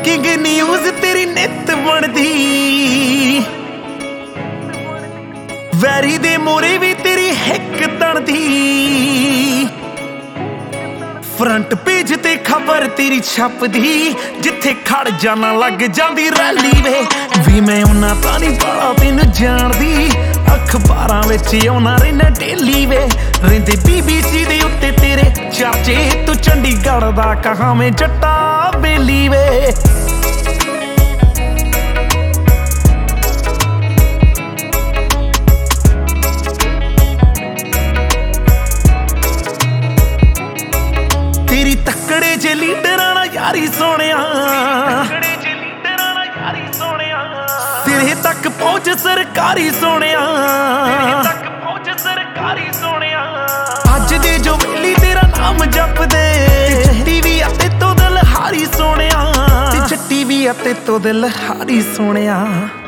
Breaking news ਤੇਰੀ ਨਿੱਤ ਬਣਦੀ, ਵੈਰੀ ਦੇ ਮੋਰੇ ਵੀ ਤੇਰੀ ਹਿੱਕ ਤਣਦੀ। ਫਰੰਟ ਪੇਜ ਤੇ ਖਬਰ ਤੇਰੀ ਛਪਦੀ, ਜਿੱਥੇ ਖੜ ਜਾਣਾ ਲੱਗ ਜਾਂਦੀ ਰੈਲੀ ਵੇ। ਵੀ ਮੈਂ ਉਹਨਾਂ ਤਾਂ ਨਹੀਂ ਬਾਲਾ ਤੈਨੂੰ ਜਾਣਦੀ, ਅਖਬਾਰਾਂ ਵਿੱਚ ਆਉਣਾ ਰਹਿਣਾ ਡੇਲੀ ਵੇ। ਰਹਿੰਦੇ BBC ਦੇ ਉੱਤੇ ਤੇਰੇ ਚਰਚੇ, ਤੂੰ ਚੰਡੀਗੜ੍ਹ ਦਾ ਕਹਾਵੇਂ ਜੱਟਾ ਬੇਲੀ ਵੇ। ਤੇਰੀ ਤੱਕੜੇ ਜੇ ਲੀਡਰਾਂ ਨਾਲ ਯਾਰੀ ਸੋਹਣਿਆ, ਸਿਰੇ ਤੱਕ ਪਹੁੰਚ ਸਰਕਾਰੀ ਸੋਹਣਿਆ। ਅੱਜ ਦੇ ਜੋ ਵੇਲੀ ਤੇਰਾ ਨਾਮ ਜਪਦੇ, ਜੱਟੀ ਵੀ ਅਤੇ ਤੋ ਦਿਲ ਹਾਰੀ ਸੋਹਣਿਆ, ਤੇ ਜੱਟੀ ਵੀ ਅਤੇ ਤੋ ਦਿਲ ਹਾਰੀ ਸੋਹਣਿਆ।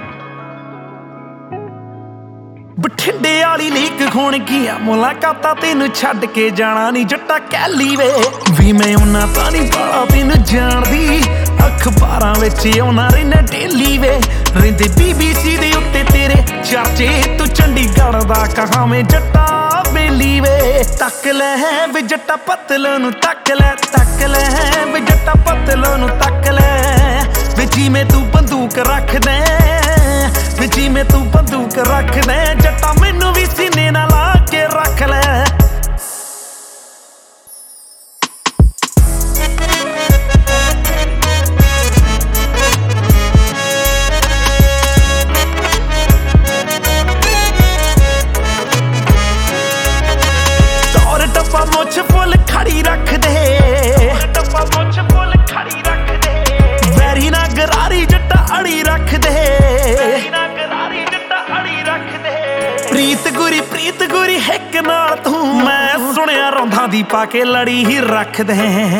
ਬਠਿੰਡੇ ਵਾਲੀ ਲੀਕ ਹੋਣਗੀਆਂ ਮੁਲਾਕਾਤਾਂ, ਤੈਨੂੰ ਛੱਡ ਕੇ ਜਾਣਾ ਨੀ ਜੱਟਾ ਕਹਿਲੀ ਵੇ। ਵੀ ਮੈਂ ਉਹਨਾਂ ਤਾਂ ਨਹੀਂ ਬਾਲਾ ਤੈਨੂੰ ਜਾਣਦੀ, ਅਖਬਾਰਾਂ ਵਿੱਚ ਆਉਣਾ ਰਹਿਣਾ ਡੇਲੀ ਵੇ। ਰਹਿੰਦੇ BBC ਦੇ ਉੱਤੇ ਤੇਰੇ ਚਰਚੇ, ਤੂੰ ਚੰਡੀਗੜ੍ਹ ਦਾ ਕਹਾਵੇਂ ਜੱਟਾ ਬੇਲੀ ਵੇ। ਤੱਕ ਲੈ ਵੇ ਜੱਟਾ ਪਤਲੋਂ ਨੂੰ ਤੱਕ ਲੈ, ਤੱਕ ਲੈ ਵੇ ਜੱਟਾ ਪਤਲੋਂ ਨੂੰ ਤੱਕ ਲੈ। ਵੇ ਜਿਵੇਂ ਤੂੰ ਬੰਦੂਕ ਰੱਖਦੇ, ਵੇ ਜਿਵੇਂ ਤੂੰ ਬੰਦੂਕ ਰੱਖਦੇ, ਜੱਟਾ ਮੈਨੂੰ ਵੀ ਸੀਨੇ ਨਾਲ ਲਾ ਕੇ ਰੱਖ ਲੈ। ਟੌਰ ਟੱਪਾ ਮੁੱਛ ਫੁੱਲ ਖੜੀ ਰੱਖਦੇ, ਟੱਪਾ ਮੁੱਛ ਫੁੱਲ ਖੜੀ ਰੱਖਦੇ। ਵੈਰੀ ਨਾ ਗਰਾਰੀ ਜੱਟਾ ਅੜੀ ਰੱਖਦੇ, ਪ੍ਰੀਤ ਗੁਰੀ ਹਿੱਕ ਨਾਲ ਤੂੰ, ਮੈਂ ਸੁਣਿਆ ਰੌਂਦਾਂ ਦੀ ਪਾ ਕੇ ਲੜੀ ਹੀ ਰੱਖਦੇ।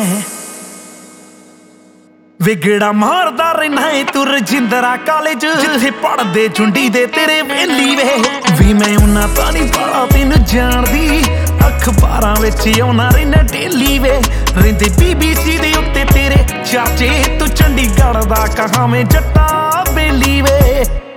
ਵਿਗੜਾ ਮਾਰਦਾ ਰਹਿਣਾ ਏ ਤੂੰ ਰਜਿੰਦਰਾ ਕਾਲਜ, ਜਿੱਥੇ ਪੜ੍ਹਦੇ ਝੁੰਡੀ ਦੇ ਤੇਰੇ ਵੇਲੀ ਵੇ। ਵੀ ਮੈਂ ਉਹਨਾਂ ਤਾਂ ਨਹੀਂ ਬਾਲਾ ਤੈਨੂੰ ਜਾਣਦੀ, ਅਖਬਾਰਾਂ ਵਿੱਚ ਆਉਣਾ ਰਹਿਣਾ ਡੇਲੀ ਵੇ। ਰਹਿੰਦੇ BBC ਦੇ ਉੱਤੇ ਤੇਰੇ ਚਰਚੇ, ਤੂੰ ਚੰਡੀਗੜ੍ਹ ਦਾ ਕਹਾਵੇਂ ਜੱਟਾ ਬੇਲੀ ਵੇ।